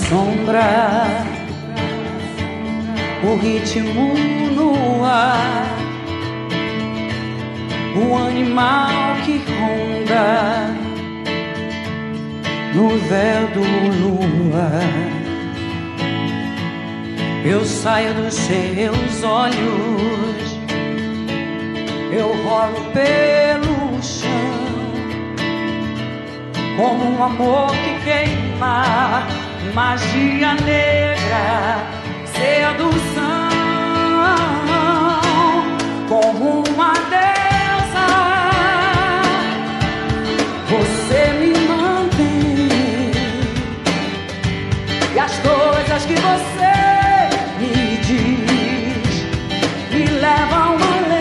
sombra, o ritmo no ar, o animal que ronda no véu do luar. Eu saio dos seus olhos, eu rolo pelo chão, como um amor que queima, magia negra, sedução, como uma deusa. Você me mantém, e as coisas que você me diz me levam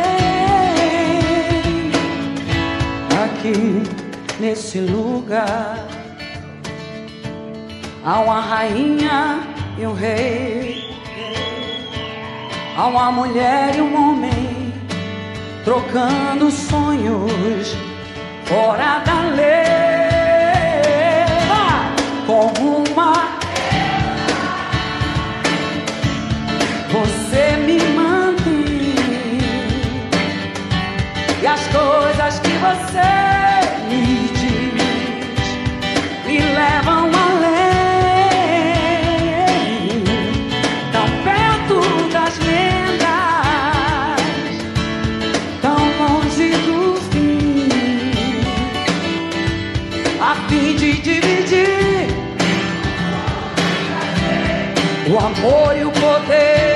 além. Aqui nesse lugar há uma rainha e um rei, há uma mulher e um homem trocando sonhos fora da lei. Como uma você me mantém, e as coisas que você me diz me levam além. Tão perto das lendas, tão longe do fim, a fim de dividir o amor e o poder.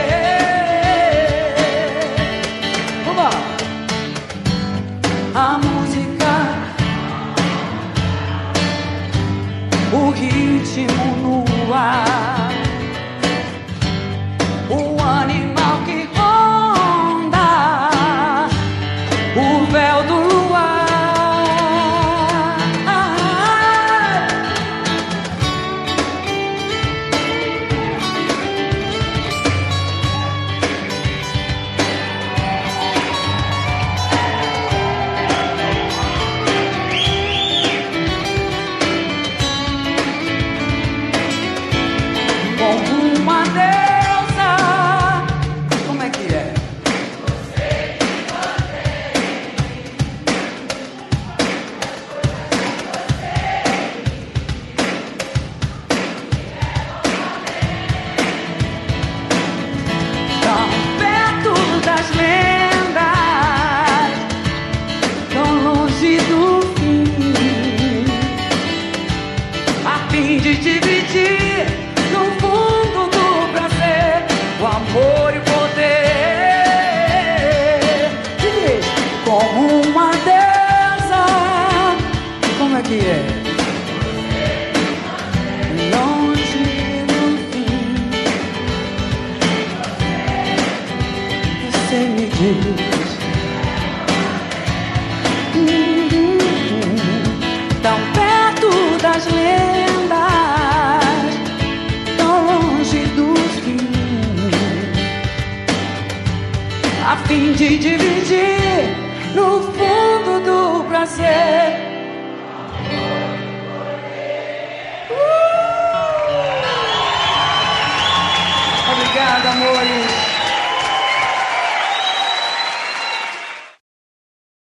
Vamos lá. A música, o ritmo no ar, o animal que ronda o véu do luar. Como uma deusa, como é que é? Você me mantém, tão perto das lendas, tão longe do fim, a fim de dividir no fundo do prazer o amor e o poder. Diz, como uma deusa, como é que é? Longe do fim, você me diz, tão perto das lendas, tão longe do fim, a fim de dividir no fundo do prazer